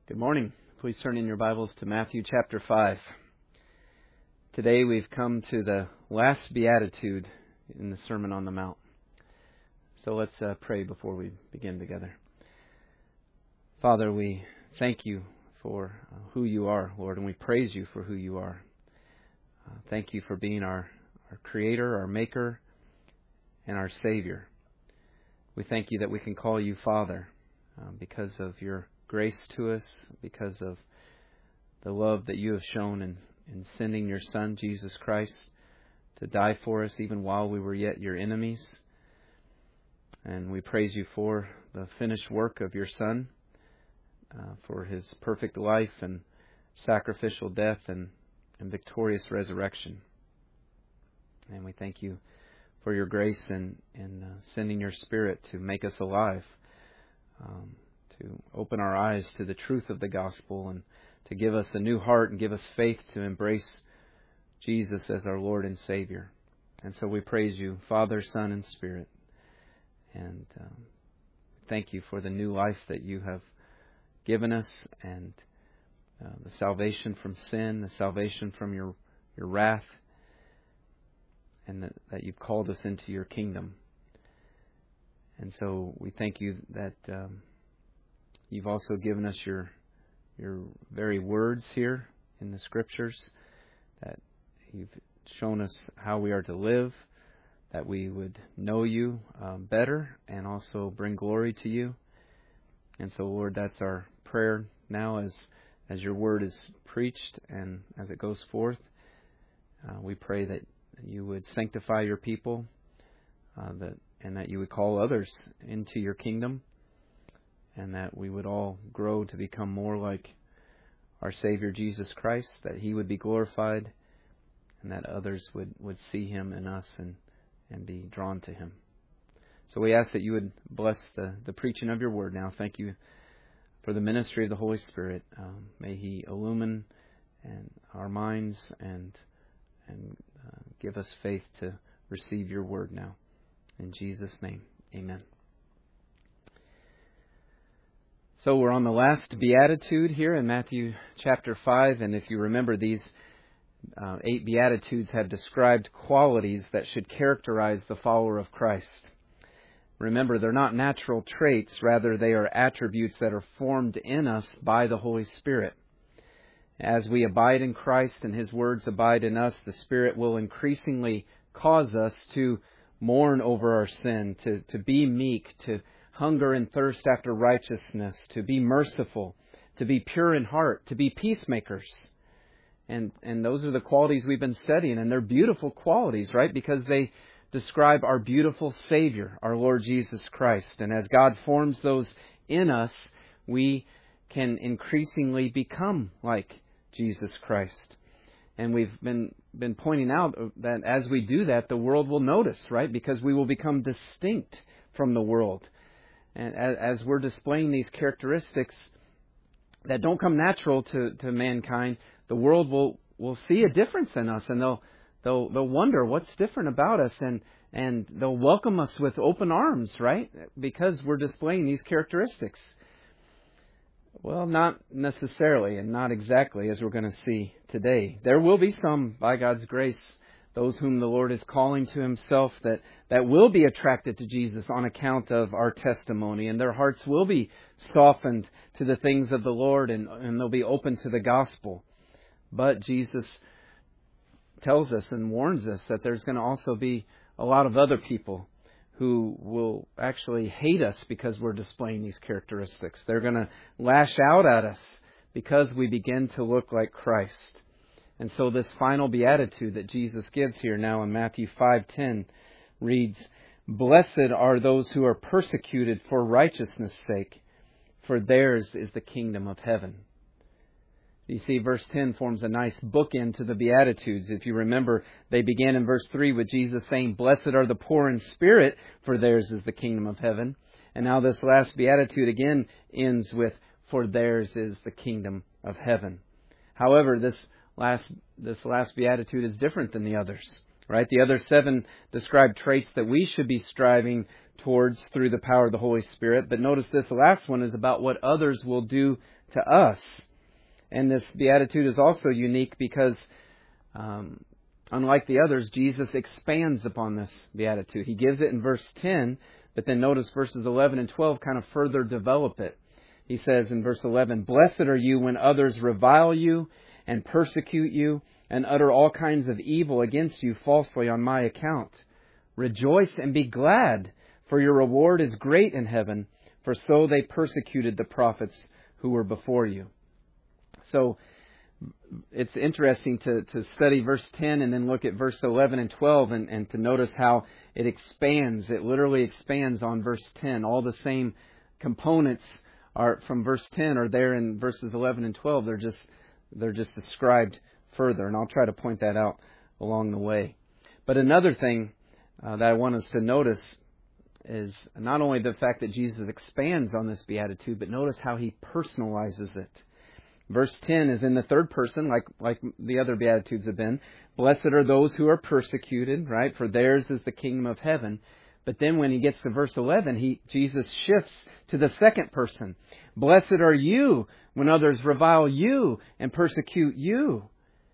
Good morning. Please turn in your Bibles to Matthew chapter 5. Today we've come to the last beatitude in the Sermon on the Mount. So let's pray before we begin together. Father, we thank you for who you are, Lord, and we praise you for who you are. Thank you for being our Creator, our Maker, and our Savior. We thank you that we can call you Father because of your grace to us, because of the love that you have shown in sending your Son, Jesus Christ, to die for us even while we were yet your enemies. And we praise you for the finished work of your Son, for his perfect life and sacrificial death and victorious resurrection. And we thank you for your grace in sending your Spirit to make us alive, to open our eyes to the truth of the gospel and to give us a new heart and give us faith to embrace Jesus as our Lord and Savior. And so we praise you, Father, Son, and Spirit. And thank you for the new life that you have given us and the salvation from sin, the salvation from your wrath, and that you've called us into your kingdom. And so we thank you that you've also given us your very words here in the Scriptures, that you've shown us how we are to live, that we would know you better and also bring glory to you. And so, Lord, that's our prayer now as your word is preached and as it goes forth. We pray that you would sanctify your people, and that you would call others into your kingdom, and that we would all grow to become more like our Savior Jesus Christ, that He would be glorified, and that others would see Him in us and be drawn to Him. So we ask that you would bless the preaching of your word now. Thank you for the ministry of the Holy Spirit. May He illumine our minds and give us faith to receive your word now. In Jesus' name, amen. So we're on the last beatitude here in Matthew chapter 5, and if you remember, these 8 beatitudes have described qualities that should characterize the follower of Christ. Remember, they're not natural traits, rather they are attributes that are formed in us by the Holy Spirit. As we abide in Christ and His words abide in us, the Spirit will increasingly cause us to mourn over our sin, to be meek, to hunger and thirst after righteousness, to be merciful, to be pure in heart, to be peacemakers. And those are the qualities we've been studying, and they're beautiful qualities, right? Because they describe our beautiful Savior, our Lord Jesus Christ. And as God forms those in us, we can increasingly become like Jesus Christ. And we've been pointing out that as we do that, the world will notice, right? Because we will become distinct from the world. And as we're displaying these characteristics that don't come natural to mankind, the world will see a difference in us, and they'll wonder what's different about us, and they'll welcome us with open arms, right? Because we're displaying these characteristics. Well, not necessarily, and not exactly, as we're going to see today. There will be some, by God's grace, those whom the Lord is calling to Himself that will be attracted to Jesus on account of our testimony, and their hearts will be softened to the things of the Lord, and they'll be open to the gospel. But Jesus tells us and warns us that there's going to also be a lot of other people who will actually hate us because we're displaying these characteristics. They're going to lash out at us because we begin to look like Christ. And so this final beatitude that Jesus gives here now in Matthew 5:10 reads, "Blessed are those who are persecuted for righteousness' sake, for theirs is the kingdom of heaven." You see, verse 10 forms a nice bookend to the Beatitudes. If you remember, they began in verse 3 with Jesus saying, "Blessed are the poor in spirit, for theirs is the kingdom of heaven." And now this last Beatitude again ends with, "For theirs is the kingdom of heaven." However, this last Beatitude is different than the others, right? The other 7 describe traits that we should be striving towards through the power of the Holy Spirit. But notice this, the last one is about what others will do to us. And this beatitude is also unique because unlike the others, Jesus expands upon this beatitude. He gives it in verse 10, but then notice verses 11 and 12 kind of further develop it. He says in verse 11, "Blessed are you when others revile you and persecute you and utter all kinds of evil against you falsely on my account. Rejoice and be glad, for your reward is great in heaven, for so they persecuted the prophets who were before you." So it's interesting to study verse 10 and then look at verse 11 and 12 and to notice how it expands. It literally expands on verse 10. All the same components are from verse 10 are there in verses 11 and 12. They're just described further, and I'll try to point that out along the way. But another thing that I want us to notice is not only the fact that Jesus expands on this beatitude, but notice how He personalizes it. Verse 10 is in the third person, like the other beatitudes have been. Blessed are those who are persecuted, right? For theirs is the kingdom of heaven. But then when he gets to verse 11, Jesus shifts to the second person. Blessed are you when others revile you and persecute you.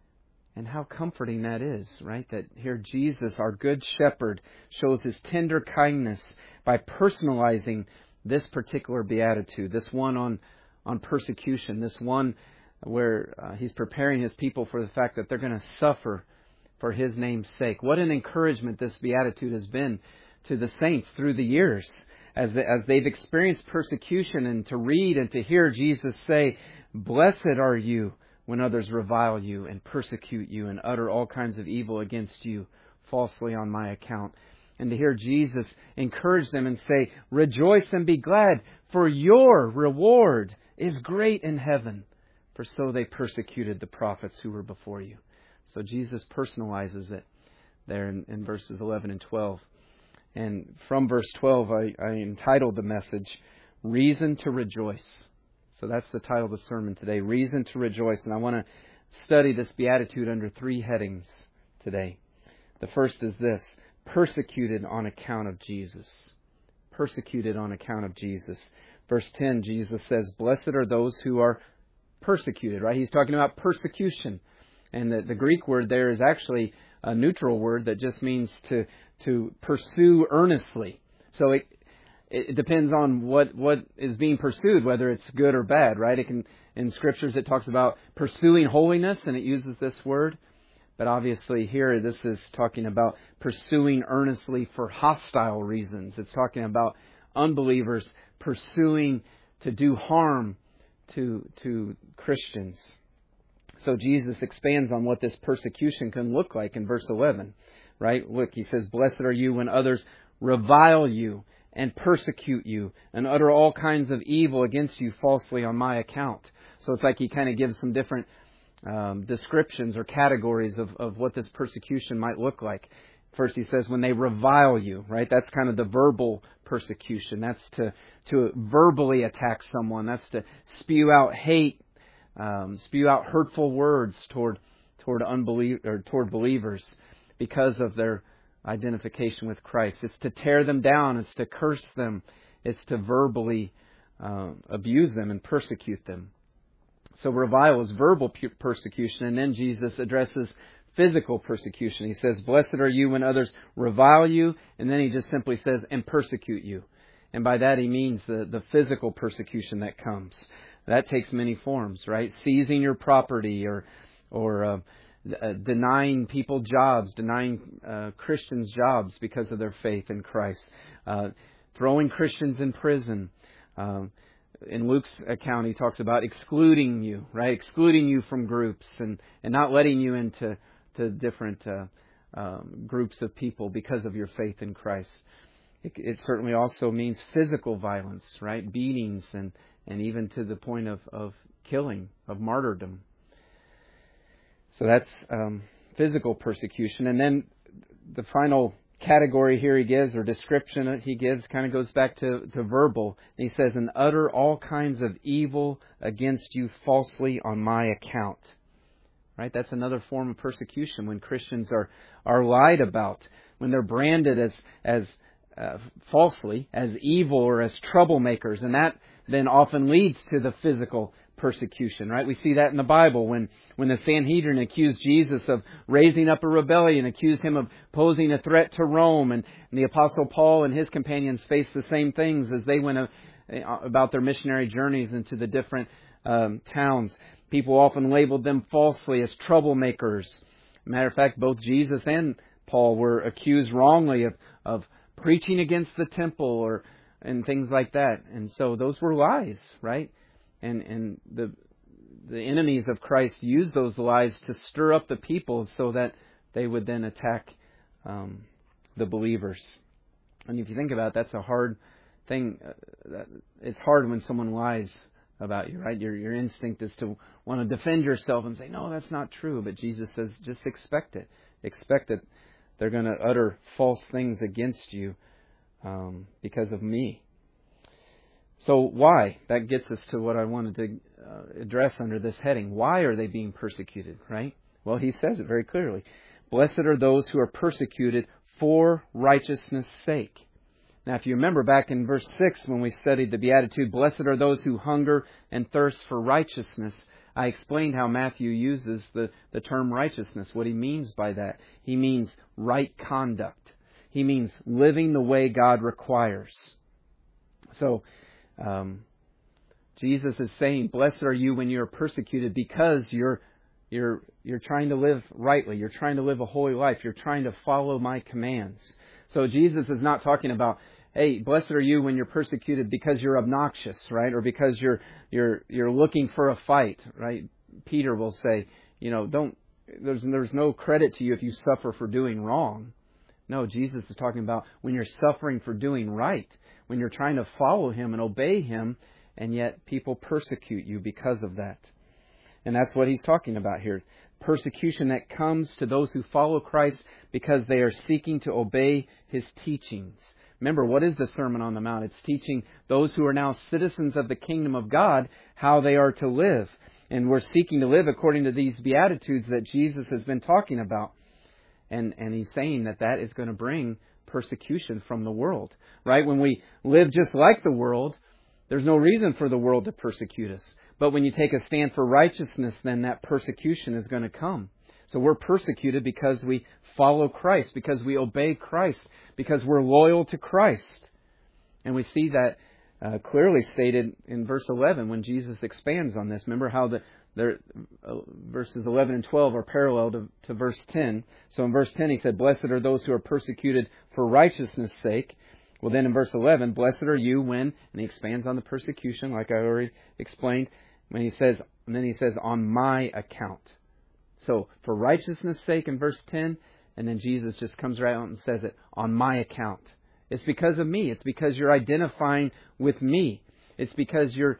And how comforting that is, right? That here Jesus, our good shepherd, shows His tender kindness by personalizing this particular beatitude, this one on persecution, this one where He's preparing His people for the fact that they're going to suffer for His name's sake. What an encouragement this beatitude has been to the saints through the years as they've experienced persecution, and to read and to hear Jesus say, "Blessed are you when others revile you and persecute you and utter all kinds of evil against you falsely on my account." And to hear Jesus encourage them and say, "Rejoice and be glad, for your reward is great in heaven, for so they persecuted the prophets who were before you." So Jesus personalizes it there in verses 11 and 12. And from verse 12, I entitled the message, "Reason to Rejoice." So that's the title of the sermon today, Reason to Rejoice. And I want to study this beatitude under three headings today. The first is this: persecuted on account of Jesus. Persecuted on account of Jesus. Verse 10, Jesus says, "Blessed are those who are persecuted," right? He's talking about persecution. And the Greek word there is actually a neutral word that just means to pursue earnestly. So it depends on what is being pursued, whether it's good or bad, right? In Scriptures it talks about pursuing holiness, and it uses this word. But obviously here this is talking about pursuing earnestly for hostile reasons. It's talking about unbelievers pursuing to do harm to Christians. So Jesus expands on what this persecution can look like in verse 11, right? Look, He says, "Blessed are you when others revile you and persecute you and utter all kinds of evil against you falsely on my account." So it's like He kind of gives some different descriptions or categories of what this persecution might look like. First He says, when they revile you, right? That's kind of the verbal persecution. That's to verbally attack someone. That's to spew out hate, spew out hurtful words toward believers because of their identification with Christ. It's to tear them down. It's to curse them. It's to verbally abuse them and persecute them. So revile is verbal persecution, and then Jesus addresses physical persecution. He says, "Blessed are you when others revile you," and then He just simply says, "and persecute you." And by that He means the physical persecution that comes. That takes many forms, right? Seizing your property or denying people jobs, denying Christians jobs because of their faith in Christ. Throwing Christians in prison. In Luke's account, he talks about excluding you, right? Excluding you from groups and not letting you into different groups of people because of your faith in Christ. It certainly also means physical violence, right? Beatings and even to the point of killing, of martyrdom. So that's physical persecution. And then the final category here He gives, or description He gives, kind of goes back to verbal. And He says, "And utter all kinds of evil against you falsely on my account." Right? That's another form of persecution when Christians are lied about, when they're branded as falsely as evil or as troublemakers, and that then often leads to the physical persecution, right? We see that in the Bible when the Sanhedrin accused Jesus of raising up a rebellion, accused him of posing a threat to Rome, and the Apostle Paul and his companions faced the same things as they went about their missionary journeys into the different towns. People often labeled them falsely as troublemakers. Matter of fact, both Jesus and Paul were accused wrongly of preaching against the temple and things like that. And so those were lies, right? And the enemies of Christ used those lies to stir up the people so that they would then attack the believers. And if you think about it, that's a hard thing. It's hard when someone lies about you, right? Your instinct is to want to defend yourself and say, no, that's not true. But Jesus says, just expect it. Expect that they're going to utter false things against you because of me. So why? That gets us to what I wanted to address under this heading. Why are they being persecuted, right? Well, he says it very clearly. Blessed are those who are persecuted for righteousness' sake. Now, if you remember back in verse 6 when we studied the Beatitude, blessed are those who hunger and thirst for righteousness, I explained how Matthew uses the term righteousness, what he means by that. He means right conduct. He means living the way God requires. So, Jesus is saying, blessed are you when you are persecuted because you're trying to live rightly. You're trying to live a holy life. You're trying to follow my commands. So Jesus is not talking about, hey, blessed are you when you're persecuted because you're obnoxious, right? Or because you're looking for a fight, right? Peter will say, there's no credit to you if you suffer for doing wrong. No, Jesus is talking about when you're suffering for doing right, when you're trying to follow Him and obey Him, and yet people persecute you because of that. And that's what he's talking about here. Persecution that comes to those who follow Christ because they are seeking to obey His teachings. Remember, what is the Sermon on the Mount? It's teaching those who are now citizens of the kingdom of God how they are to live. And we're seeking to live according to these Beatitudes that Jesus has been talking about. And he's saying that is going to bring persecution from the world. Right? When we live just like the world, there's no reason for the world to persecute us. But when you take a stand for righteousness, then that persecution is going to come. So we're persecuted because we follow Christ, because we obey Christ, because we're loyal to Christ. And we see that clearly stated in verse 11 when Jesus expands on this. Remember how verses 11 and 12 are parallel to verse 10. So in verse 10 he said, blessed are those who are persecuted for righteousness' sake. Well, then in verse 11, blessed are you when, and he expands on the persecution, like I already explained, and then he says, on my account. So, for righteousness' sake in verse 10, and then Jesus just comes right out and says it, on my account. It's because of me. It's because you're identifying with me. It's because you're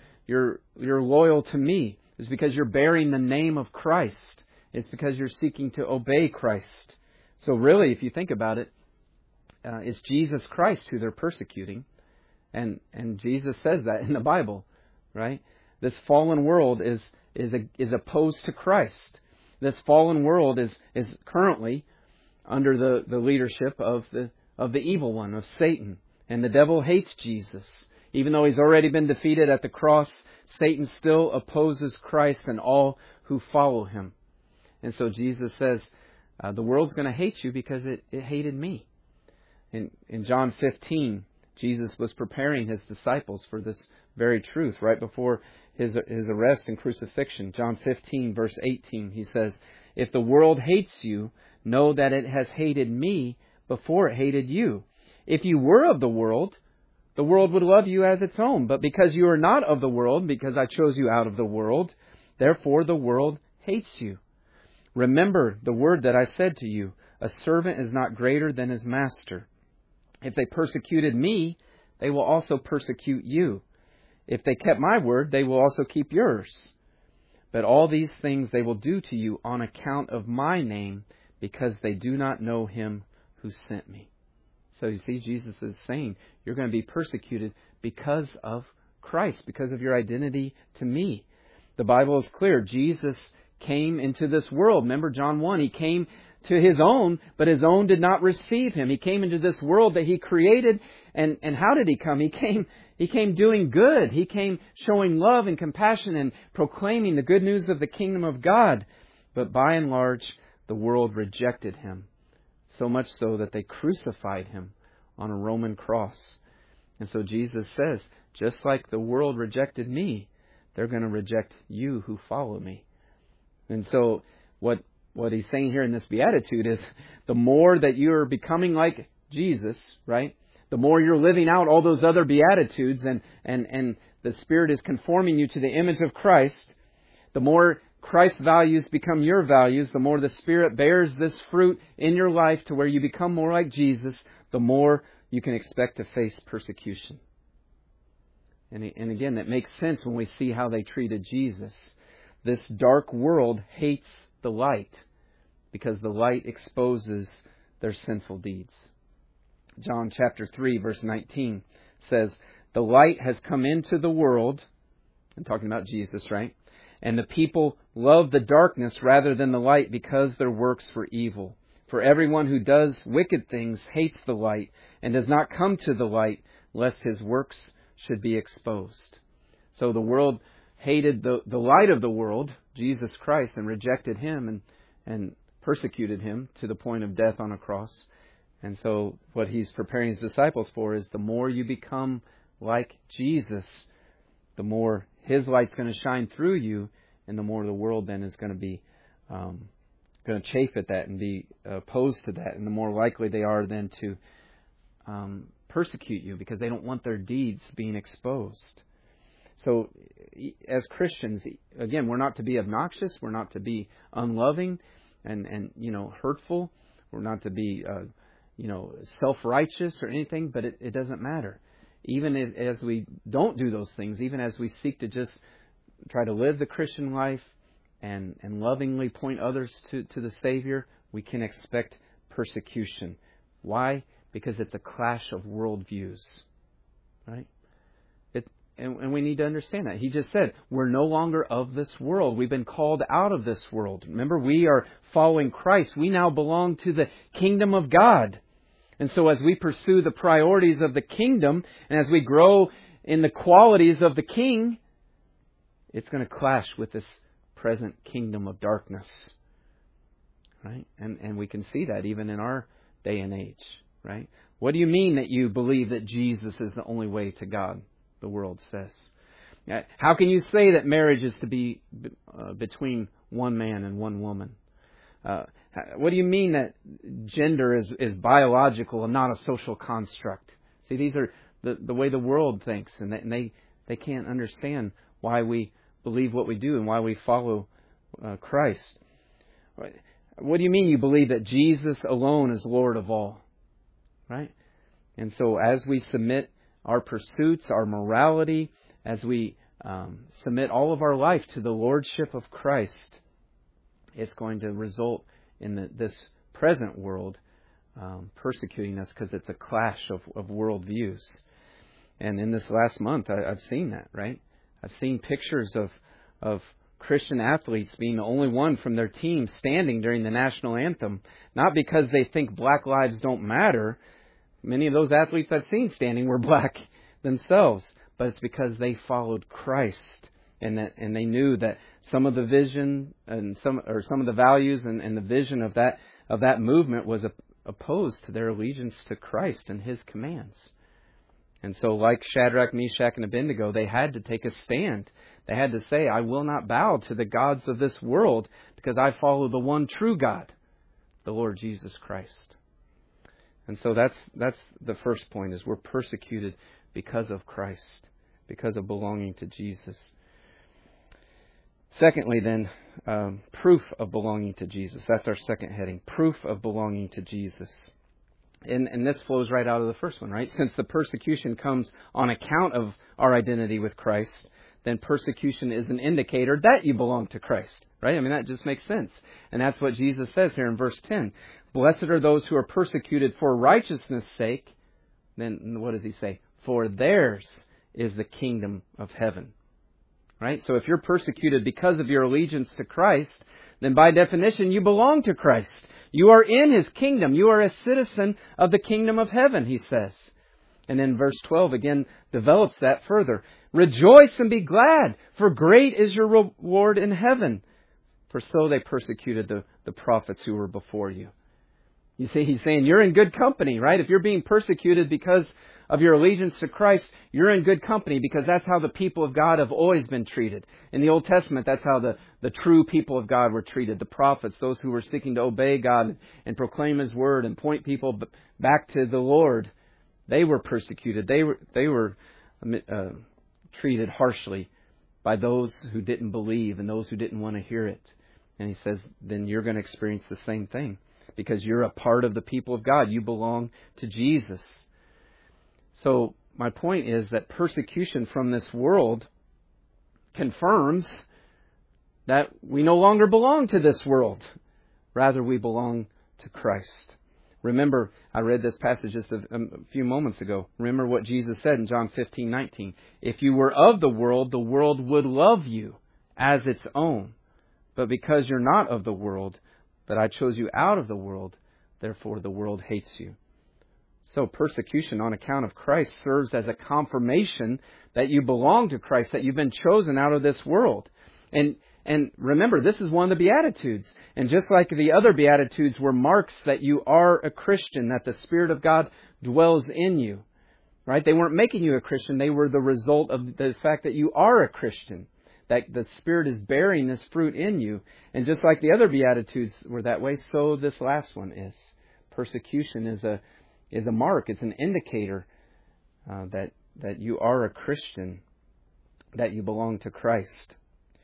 loyal to me. It's because you're bearing the name of Christ. It's because you're seeking to obey Christ. So really, if you think about it, it's Jesus Christ who they're persecuting. And Jesus says that in the Bible, right? This fallen world is opposed to Christ. This fallen world is currently under the leadership of the evil one, of Satan. And the devil hates Jesus. Even though he's already been defeated at the cross, Satan still opposes Christ and all who follow him. And so Jesus says, the world's going to hate you because it hated me. In John 15, Jesus was preparing His disciples for this very truth right before His arrest and crucifixion. John 15, verse 18, He says, if the world hates you, know that it has hated me before it hated you. If you were of the world would love you as its own. But because you are not of the world, because I chose you out of the world, therefore the world hates you. Remember the word that I said to you, a servant is not greater than his master. If they persecuted me, they will also persecute you. If they kept my word, they will also keep yours. But all these things they will do to you on account of my name, because they do not know Him who sent me. So you see, Jesus is saying, you're going to be persecuted because of Christ, because of your identity to me. The Bible is clear. Jesus came into this world. Remember John 1, He came to His own, but His own did not receive Him. He came into this world that He created, and how did He come? He came doing good. He came showing love and compassion and proclaiming the good news of the kingdom of God. But by and large, the world rejected Him, so much so that they crucified Him on a Roman cross. And so Jesus says, just like the world rejected me, they're going to reject you who follow me. And so what He's saying here in this beatitude is the more that you're becoming like Jesus, right? The more you're living out all those other beatitudes and the Spirit is conforming you to the image of Christ, the more Christ's values become your values, the more the Spirit bears this fruit in your life to where you become more like Jesus, the more you can expect to face persecution. And again, that makes sense when we see how they treated Jesus. This dark world hates the light because the light exposes their sinful deeds. John chapter 3, verse 19 says, "The light has come into the world," I'm talking about Jesus, right? "And the people love the darkness rather than the light because their works were evil. For everyone who does wicked things hates the light and does not come to the light, lest his works should be exposed." So the world hated the light of the world, Jesus Christ, and rejected Him and persecuted Him to the point of death on a cross. And so what He's preparing His disciples for is the more you become like Jesus, the more His light's going to shine through you, and the more the world then is going to be going to chafe at that and be opposed to that, and the more likely they are then to persecute you because they don't want their deeds being exposed. So as Christians, again, we're not to be obnoxious, we're not to be unloving and hurtful, we're not to be self-righteous or anything, but it doesn't matter. Even as we don't do those things, even as we seek to just try to live the Christian life and lovingly point others to the Savior, we can expect persecution. Why? Because it's a clash of worldviews, right? And we need to understand that. He just said, we're no longer of this world. We've been called out of this world. Remember, we are following Christ. We now belong to the kingdom of God. And so as we pursue the priorities of the kingdom, and as we grow in the qualities of the King, it's going to clash with this present kingdom of darkness. Right? And we can see that even in our day and age. Right? What do you mean that you believe that Jesus is the only way to God? The world says. How can you say that marriage is to be between one man and one woman? What do you mean that gender is biological and not a social construct? See, these are the way the world thinks, and they can't understand why we believe what we do and why we follow Christ. What do you mean you believe that Jesus alone is Lord of all? Right? And so as we submit our pursuits, our morality, as we submit all of our life to the Lordship of Christ, it's going to result in this present world persecuting us because it's a clash of worldviews. And in this last month, I've seen that, right? I've seen pictures of Christian athletes being the only one from their team standing during the national anthem, not because they think black lives don't matter. Many of those athletes I've seen standing were black themselves, but it's because they followed Christ and they knew that some of the vision and some of the values and the vision of that movement was opposed to their allegiance to Christ and His commands. And so, like Shadrach, Meshach, and Abednego, they had to take a stand. They had to say, "I will not bow to the gods of this world because I follow the one true God, the Lord Jesus Christ." And so that's the first point, is we're persecuted because of Christ, because of belonging to Jesus. Secondly, then, proof of belonging to Jesus. That's our second heading, proof of belonging to Jesus. And this flows right out of the first one, right? Since the persecution comes on account of our identity with Christ, then persecution is an indicator that you belong to Christ, right? I mean, that just makes sense. And that's what Jesus says here in verse 10. "Blessed are those who are persecuted for righteousness' sake." Then what does He say? "For theirs is the kingdom of heaven." Right? So if you're persecuted because of your allegiance to Christ, then by definition you belong to Christ. You are in His kingdom. You are a citizen of the kingdom of heaven, He says. And then verse 12 again develops that further. Rejoice and be glad, for great is your reward in heaven. For so they persecuted the prophets who were before you. You see, He's saying you're in good company, right? If you're being persecuted because of your allegiance to Christ, you're in good company, because that's how the people of God have always been treated. In the Old Testament, that's how the true people of God were treated. The prophets, those who were seeking to obey God and proclaim His word and point people back to the Lord, they were persecuted. They were treated harshly by those who didn't believe and those who didn't want to hear it. And He says, then you're going to experience the same thing, because you're a part of the people of God. You belong to Jesus. So my point is that persecution from this world confirms that we no longer belong to this world. Rather, we belong to Christ. Remember, I read this passage just a few moments ago. Remember what Jesus said in John 15:19. If you were of the world would love you as its own. But because you're not of the world, but I chose you out of the world, therefore the world hates you. So persecution on account of Christ serves as a confirmation that you belong to Christ, that you've been chosen out of this world. And remember, this is one of the Beatitudes. And just like the other Beatitudes were marks that you are a Christian, that the Spirit of God dwells in you. Right? They weren't making you a Christian. They were the result of the fact that you are a Christian, that the Spirit is bearing this fruit in you. And just like the other Beatitudes were that way, so this last one is. Persecution is a mark. It's an indicator that you are a Christian, that you belong to Christ.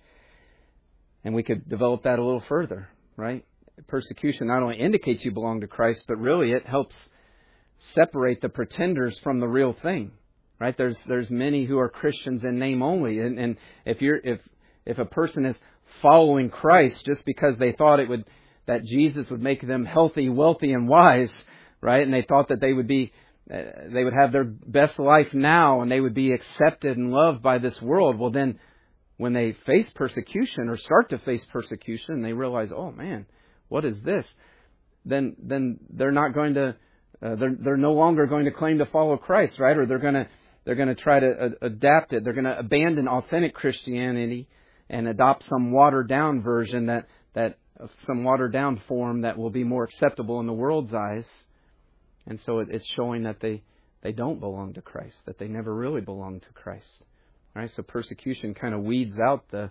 And we could develop that a little further, right? Persecution not only indicates you belong to Christ, but really it helps separate the pretenders from the real thing, right? There's many who are Christians in name only, and if a person is following Christ just because they thought that Jesus would make them healthy, wealthy, and wise, right? And they thought that they would have their best life now, and they would be accepted and loved by this world. Well, then, when they face persecution or start to face persecution, they realize, oh man, what is this? Then they're not going to, they're no longer going to claim to follow Christ, right? Or they're going to try to adapt it. They're going to abandon authentic Christianity and adopt some watered down version that some watered down form that will be more acceptable in the world's eyes. And so it's showing that they don't belong to Christ, that they never really belong to Christ. Right? So persecution kind of weeds out the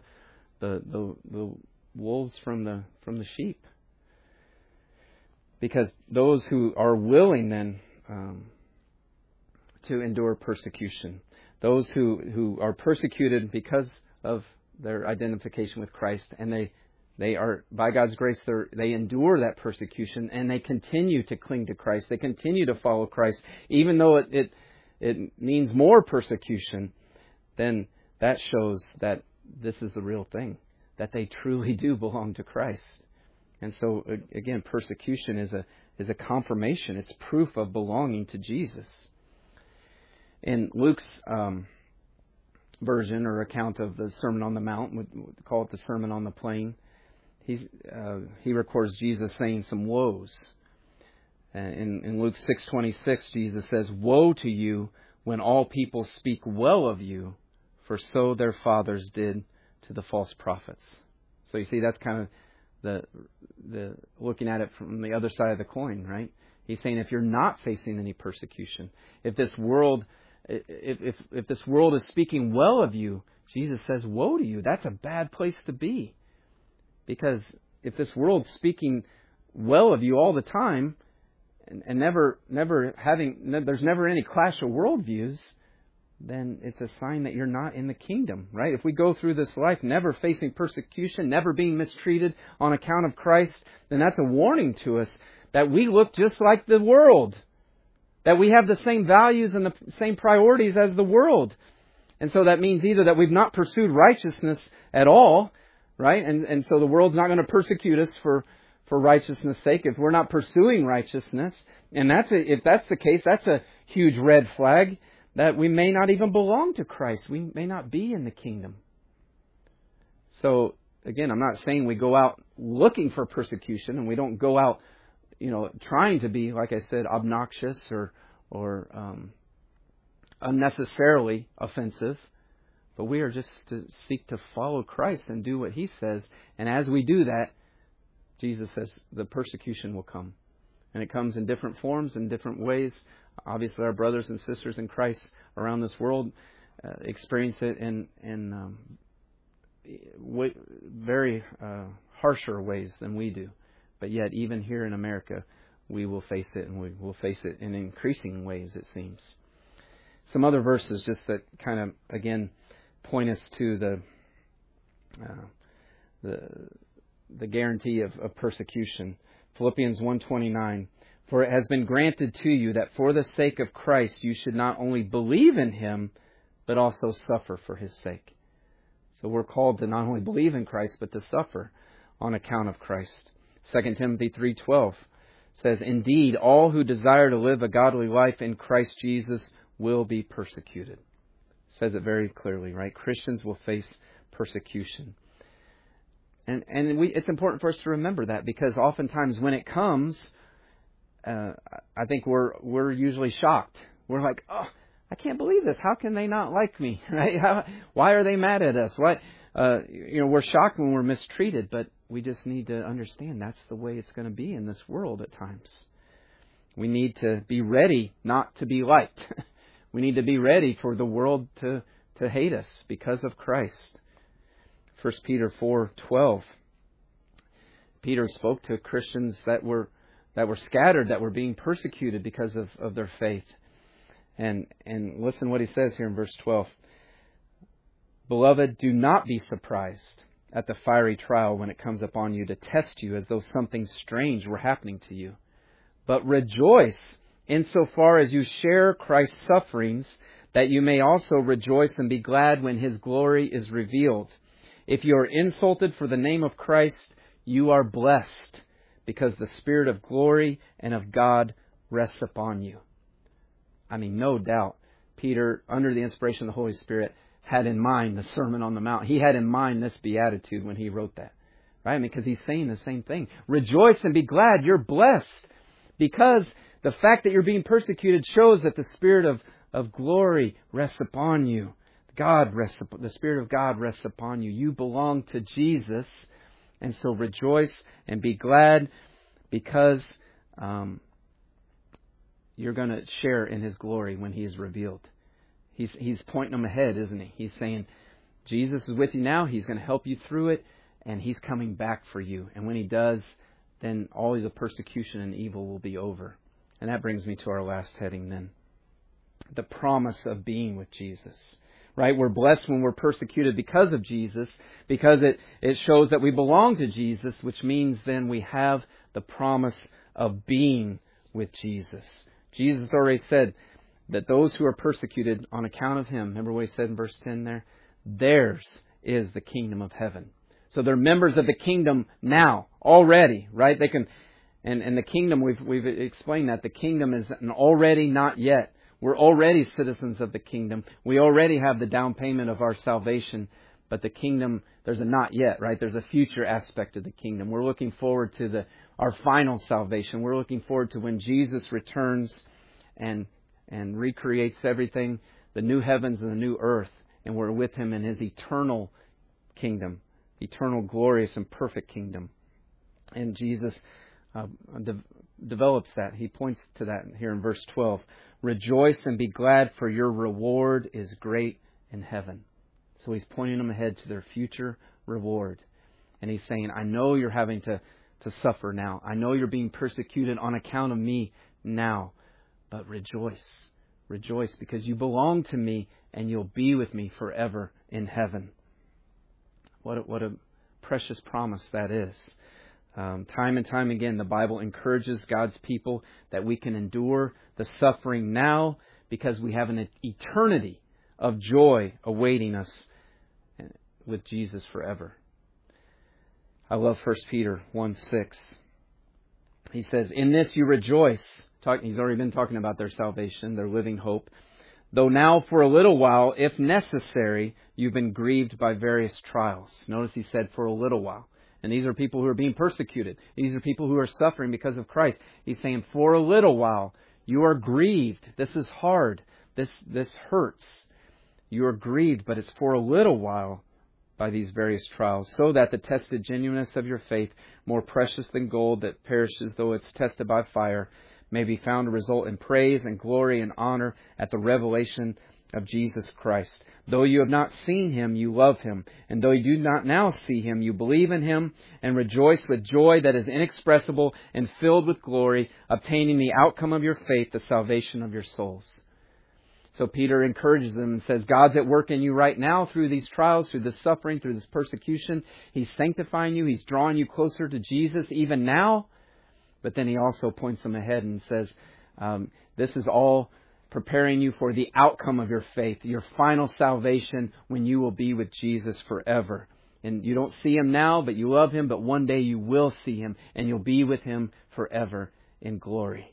wolves from the sheep, because those who are willing then to endure persecution, those who are persecuted because of their identification with Christ, and they are, by God's grace, they endure that persecution and they continue to cling to Christ. They continue to follow Christ, even though it means more persecution. Then that shows that this is the real thing, that they truly do belong to Christ. And so, again, persecution is a confirmation. It's proof of belonging to Jesus. In Luke's version or account of the Sermon on the Mount, we call it the Sermon on the Plain, he records Jesus saying some woes. In Luke 6:26, Jesus says, "Woe to you when all people speak well of you, for so their fathers did to the false prophets." So you see, that's kind of the looking at it from the other side of the coin, right? He's saying if you're not facing any persecution, if this world is speaking well of you, Jesus says, "Woe to you." That's a bad place to be, because if this world's speaking well of you all the time, and there's never any clash of worldviews, then it's a sign that you're not in the kingdom, right? If we go through this life never facing persecution, never being mistreated on account of Christ, then that's a warning to us that we look just like the world, that we have the same values and the same priorities as the world. And so that means either that we've not pursued righteousness at all, right? And so the world's not going to persecute us for righteousness' sake if we're not pursuing righteousness. And if that's the case, that's a huge red flag, that we may not even belong to Christ. We may not be in the kingdom. So, again, I'm not saying we go out looking for persecution and we don't go out trying to be, like I said, obnoxious or unnecessarily offensive. But we are just to seek to follow Christ and do what He says. And as we do that, Jesus says the persecution will come. And it comes in different forms, in different ways. Obviously, our brothers and sisters in Christ around this world experience it in very harsher ways than we do. But yet, even here in America, we will face it, and we will face it in increasing ways, it seems. Some other verses just that kind of, again, point us to the guarantee of persecution. Philippians 1:29, for it has been granted to you that for the sake of Christ you should not only believe in Him, but also suffer for His sake. So we're called to not only believe in Christ, but to suffer on account of Christ. 2 Timothy 3:12 says, indeed, all who desire to live a godly life in Christ Jesus will be persecuted. Says it very clearly, right? Christians will face persecution. And it's important for us to remember that, because oftentimes when it comes, I think we're usually shocked. We're like, oh, I can't believe this. How can they not like me? Right? Why are they mad at us? Why? We're shocked when we're mistreated, but we just need to understand that's the way it's going to be in this world at times. We need to be ready not to be liked. We need to be ready for the world to hate us because of Christ. 1 Peter 4:12. Peter spoke to Christians that were scattered, that were being persecuted because of their faith. And listen what he says here in verse 12. Beloved, do not be surprised at the fiery trial when it comes upon you to test you as though something strange were happening to you. But rejoice insofar as you share Christ's sufferings, that you may also rejoice and be glad when His glory is revealed. If you are insulted for the name of Christ, you are blessed, because the Spirit of glory and of God rests upon you. I mean, no doubt, Peter, under the inspiration of the Holy Spirit, had in mind the Sermon on the Mount. He had in mind this beatitude when he wrote that. Right? I mean, because he's saying the same thing. Rejoice and be glad. You're blessed, because the fact that you're being persecuted shows that the Spirit of glory rests upon you. The Spirit of God rests upon you. You belong to Jesus. And so rejoice and be glad, because you're going to share in His glory when He is revealed. He's pointing them ahead, isn't He? He's saying, Jesus is with you now. He's going to help you through it. And He's coming back for you. And when He does, then all of the persecution and evil will be over. And that brings me to our last heading then. The promise of being with Jesus. Right? We're blessed when we're persecuted because of Jesus, because it shows that we belong to Jesus, which means then we have the promise of being with Jesus. Jesus already said that those who are persecuted on account of Him, remember what He said in verse 10 there? Theirs is the kingdom of heaven. So they're members of the kingdom now, already, right? They can, and the kingdom, we've explained that the kingdom is an already, not yet. We're already citizens of the kingdom. We already have the down payment of our salvation. But the kingdom, there's a not yet, right? There's a future aspect of the kingdom. We're looking forward to our final salvation. We're looking forward to when Jesus returns and recreates everything, the new heavens and the new earth. And we're with Him in His eternal kingdom, eternal, glorious, and perfect kingdom. And Jesus develops that. He points to that here in verse 12. Rejoice and be glad, for your reward is great in heaven. So He's pointing them ahead to their future reward. And He's saying, I know you're having to suffer now. I know you're being persecuted on account of me now. But rejoice. Rejoice, because you belong to me and you'll be with me forever in heaven. What a precious promise that is. Time and time again, the Bible encourages God's people that we can endure the suffering now because we have an eternity of joy awaiting us with Jesus forever. I love 1 Peter 1:6. He says, in this you rejoice. He's already been talking about their salvation, their living hope. Though now for a little while, if necessary, you've been grieved by various trials. Notice he said for a little while. And these are people who are being persecuted. These are people who are suffering because of Christ. He's saying, for a little while, you are grieved. This is hard. This hurts. You are grieved, but it's for a little while by these various trials, so that the tested genuineness of your faith, more precious than gold that perishes though it's tested by fire, may be found to result in praise and glory and honor at the revelation of Jesus Christ. Though you have not seen Him, you love Him. And though you do not now see Him, you believe in Him and rejoice with joy that is inexpressible and filled with glory, obtaining the outcome of your faith, the salvation of your souls. So Peter encourages them and says, God's at work in you right now through these trials, through this suffering, through this persecution. He's sanctifying you. He's drawing you closer to Jesus even now. But then He also points them ahead and says, this is all preparing you for the outcome of your faith, your final salvation when you will be with Jesus forever. And you don't see Him now, but you love Him. But one day you will see Him and you'll be with Him forever in glory.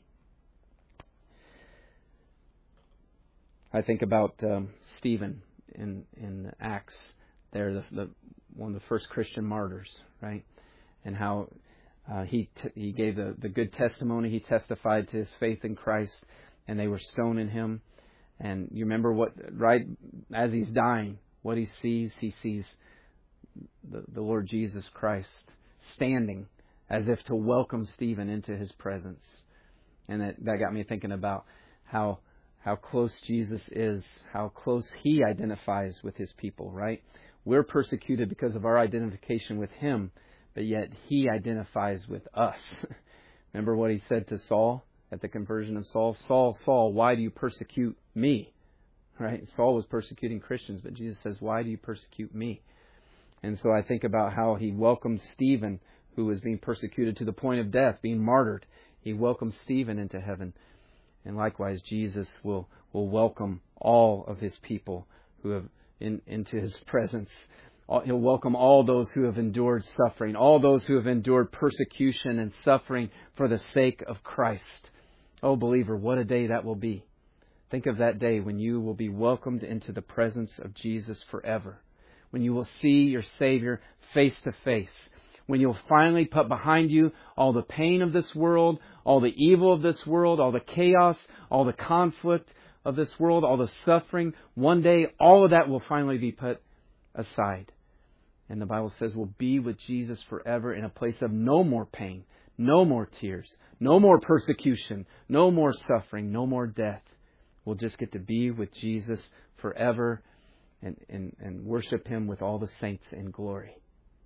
I think about Stephen in Acts. There, one of the first Christian martyrs, right? And how he gave the good testimony. He testified to his faith in Christ, and they were stoning him. And you remember right as he's dying, what he sees? He sees the Lord Jesus Christ standing as if to welcome Stephen into His presence. And that got me thinking about how close Jesus is, how close He identifies with His people, right? We're persecuted because of our identification with Him, but yet He identifies with us. Remember what He said to Saul at the conversion of Saul? Saul, Saul, why do you persecute me? Right? Saul was persecuting Christians, but Jesus says, why do you persecute me? And so I think about how He welcomed Stephen, who was being persecuted to the point of death, being martyred. He welcomed Stephen into heaven. And likewise, Jesus will welcome all of His people who have into His presence. He'll welcome all those who have endured suffering, all those who have endured persecution and suffering for the sake of Christ. Oh, believer, what a day that will be. Think of that day when you will be welcomed into the presence of Jesus forever. When you will see your Savior face to face. When you'll finally put behind you all the pain of this world, all the evil of this world, all the chaos, all the conflict of this world, all the suffering. One day, all of that will finally be put aside. And the Bible says we'll be with Jesus forever in a place of no more pain, no more tears, no more persecution, no more suffering, no more death. We'll just get to be with Jesus forever and worship Him with all the saints in glory.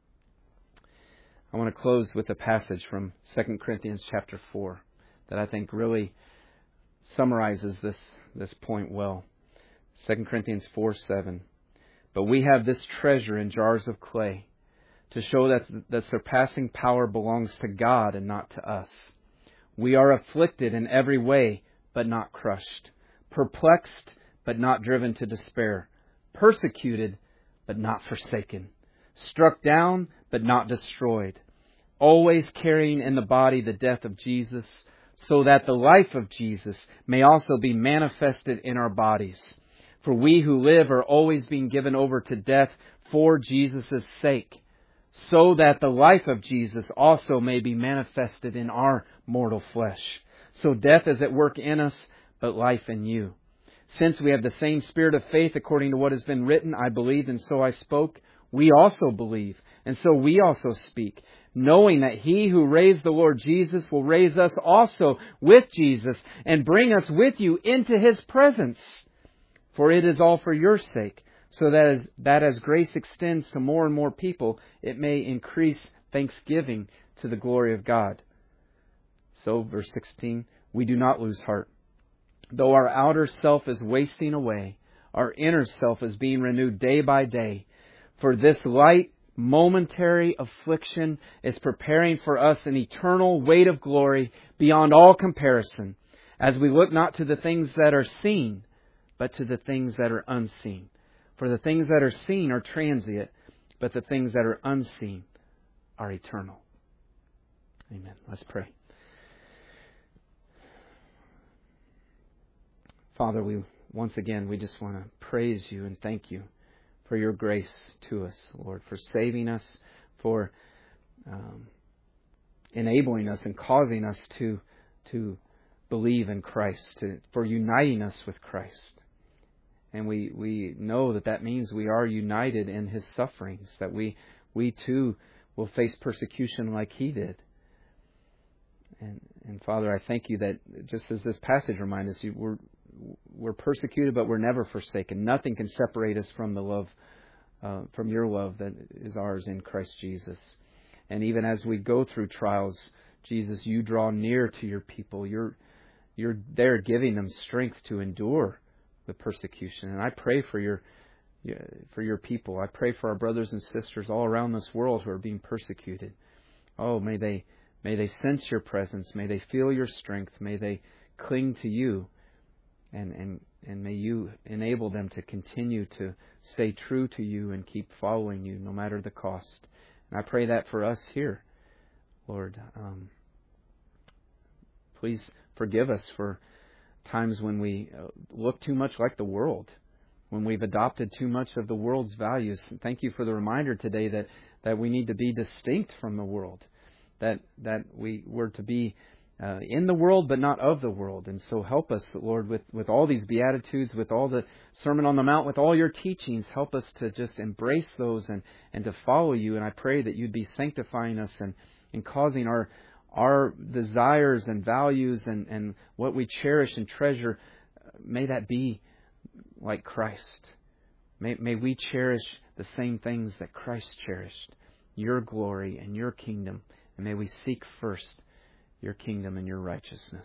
I want to close with a passage from 2 Corinthians chapter 4 that I think really summarizes this point well. 2 Corinthians 4:7. But we have this treasure in jars of clay to show that the surpassing power belongs to God and not to us. We are afflicted in every way, but not crushed. Perplexed, but not driven to despair. Persecuted, but not forsaken. Struck down, but not destroyed. Always carrying in the body the death of Jesus, so that the life of Jesus may also be manifested in our bodies. For we who live are always being given over to death for Jesus' sake, so that the life of Jesus also may be manifested in our mortal flesh. So death is at work in us, but life in you. Since we have the same spirit of faith according to what has been written, I believed and so I spoke, we also believe, and so we also speak, knowing that He who raised the Lord Jesus will raise us also with Jesus and bring us with you into His presence. For it is all for your sake, so that as grace extends to more and more people, it may increase thanksgiving to the glory of God. So, verse 16, we do not lose heart. Though our outer self is wasting away, our inner self is being renewed day by day. For this light, momentary affliction is preparing for us an eternal weight of glory beyond all comparison, as we look not to the things that are seen, but to the things that are unseen. For the things that are seen are transient, but the things that are unseen are eternal. Amen. Let's pray. Father, once again, we just want to praise You and thank You for Your grace to us, Lord, for saving us, for enabling us and causing us to believe in Christ, for uniting us with Christ. And we know that means we are united in His sufferings, that we too will face persecution like He did. And Father, I thank You that just as this passage reminds us, we're persecuted, but we're never forsaken. Nothing can separate us from the love, from Your love that is ours in Christ Jesus. And even as we go through trials, Jesus, You draw near to Your people. You're there giving them strength to endure the persecution. And I pray for Your people. I pray for our brothers and sisters all around this world who are being persecuted. Oh, may they sense Your presence. May they feel Your strength. May they cling to You. And may You enable them to continue to stay true to You and keep following You no matter the cost. And I pray that for us here, Lord. Please forgive us for times when we look too much like the world, when we've adopted too much of the world's values. Thank You for the reminder today that we need to be distinct from the world, that we're to be in the world but not of the world. And so help us, Lord, with all these Beatitudes, with all the Sermon on the Mount, with all Your teachings. Help us to just embrace those and to follow You. And I pray that You'd be sanctifying us and causing our desires and values and what we cherish and treasure, may that be like Christ. May we cherish the same things that Christ cherished, Your glory and Your kingdom. And may we seek first Your kingdom and Your righteousness.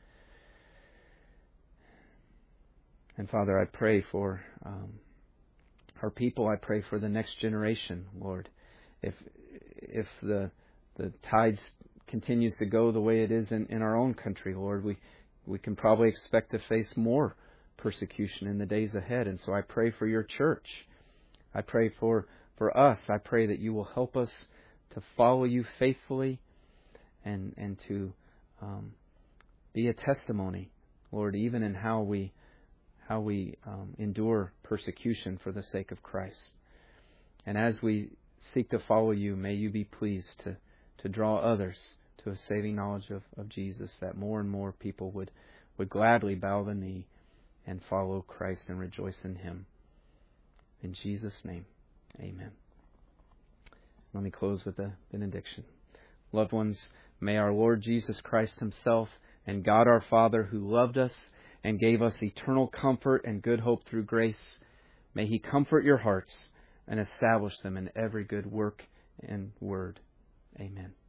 And Father, I pray for our people. I pray for the next generation, Lord. If the tides continues to go the way it is in our own country, Lord, we can probably expect to face more persecution in the days ahead. And so I pray for Your church. I pray for us. I pray that You will help us to follow You faithfully and to be a testimony, Lord, even in how we endure persecution for the sake of Christ. And as we seek to follow You, may You be pleased to draw others to a saving knowledge of Jesus, that more and more people would gladly bow the knee and follow Christ and rejoice in Him. In Jesus' name, amen. Let me close with a benediction. Loved ones, may our Lord Jesus Christ Himself and God our Father, who loved us and gave us eternal comfort and good hope through grace, may He comfort your hearts and establish them in every good work and word. Amen.